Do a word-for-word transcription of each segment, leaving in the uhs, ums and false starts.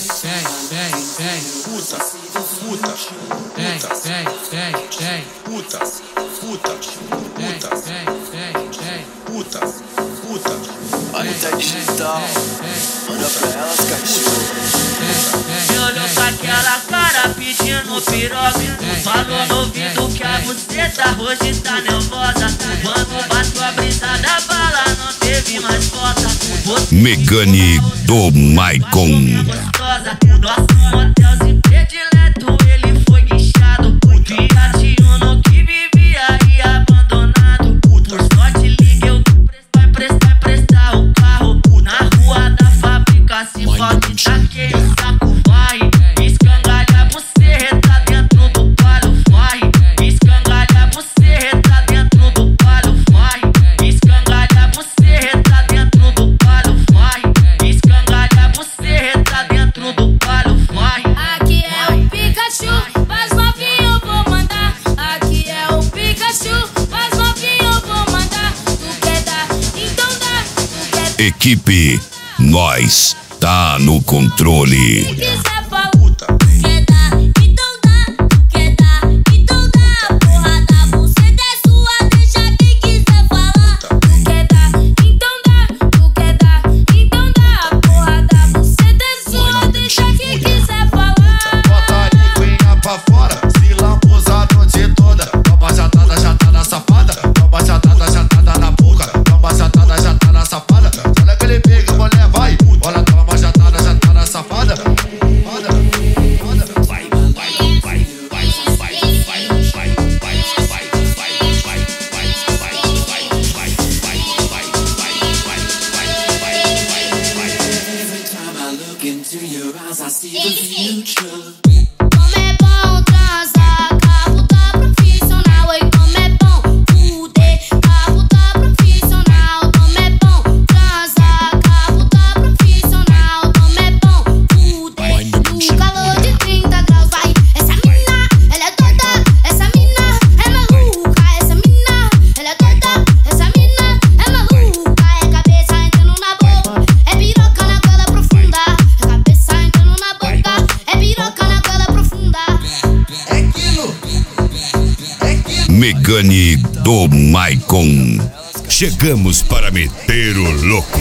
vem, vem, puta, puta, vem, vem, vem, vem, puta, puta, puta, vem, vem, vem, puta, puta. Anitta Digital, manda pra elas, cachorro. Me olhou com aquela cara pedindo piroca. Falou no ouvido que a buceta hoje tá nervosa. Quando bateu a brisa da bala não teve mais volta. Megane do Maicon. Nosso motelzinho predileto, ele foi guinchado. Viadinho que vivia aí abandonado. Por sorte liguei o vai prestar, prestar o carro. Na rua da fábrica se pode taquei o saco, vai. Escangalha buceta dentro do palho, vai. Escangalha buceta dentro do palho, vai. Escangalha buceta dentro do palho, vai. Escangalha buceta dentro do palho, vai. Aqui é o Pikachu, mas novinho eu vou mandar. Aqui é o Pikachu, mas novinho eu vou mandar. Tu quer dar, então dá. Tu quer dar. Equipe, nós tá no controle. Se quiser falar, quer dar, então dá. Tu quer dar, então dá. A porra da buceta é sua, deixa quem quiser falar. Tu quer dar, então dá. Tu quer dar, então dá. A porra da buceta é sua, deixa quem quiser falar. Bota a linguinha pra fora, se lambuza a noite toda. Toma jatada, jatada safada. Toma jatada, jatada na boca. Toma jatada, jatada safada. Olha que ele pega, mulher, vai. Olha, toma jatada, jatada safada. Foda, foda. Vai, vai, vai, vai, vai, vai, vai, vai, vai, vai, vai, vai, vai, vai, vai, vai, vai, vai, vai, vai. Every time I look into your eyes, I see the future. Como é bom transar, cabo tá profissional. E como é bom fuder, cabo tá profissional. Como é bom transar, cabo tá profissional. Como é bom fuder, no calor de trinta graus, vai. Essa mina, ela é doida. Essa mina é maluca. Essa mina, ela é doida. Essa mina é maluca. É cabeça entrando na boca, é piroca na goela profunda. É cabeça entrando na boca, é piroca na goela profunda. É quilo, é quilo. Megane do Maicon. Chegamos para meter o louco.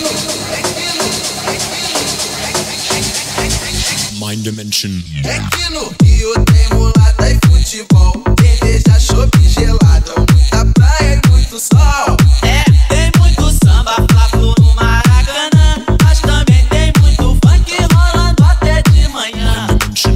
Mind Dimension. É que no Rio tem mulata e futebol, cerveja, chopp gelado, muita praia e muito sol. É, tem muito samba, fla-flu no Maracanã. Mas também tem muito funk rolando até de manhã.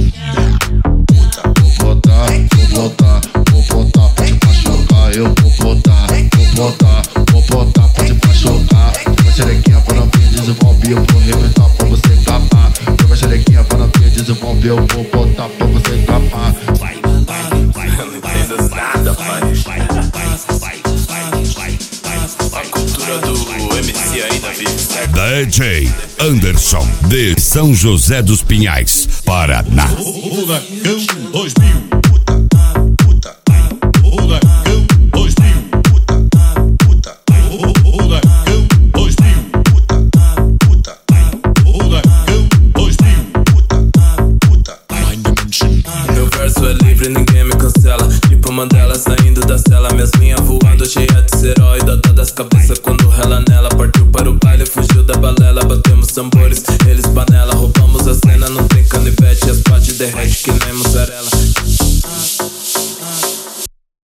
Vou botar, vou botar, vou botar, pode machucar, eu vou botar, vou botar, vou botar, pode machucar. Joga xerequinha pra não ver, desenvolve, eu vou arrebentar pra você capar. Joga xerequinha pra não ver, desenvolve, eu vou botar pra você capar. Vai, vai, vai, não entendo nada, pai. Vai, vai, vai, vai, vai, vai. A cultura do M C ainda vive, certo? D J Anderson de São José dos Pinhais, Paraná. Furacão dois mil. puta, puta, Furacão dois mil. puta, puta, Furacão dois mil. puta, puta, Furacão dois mil. puta, puta. Mind Dimension. Meu verso é livre, ninguém me cancela. Tipo Mandela saindo da cela. Minhas linhas voando, cheia de seróida. Das cabeças quando rela nela. Partiu para o baile, fugiu da balela. Batemos tambores, eles panela. Roubamos a cena, não tem canivete. As partes derrete que nem mussarela.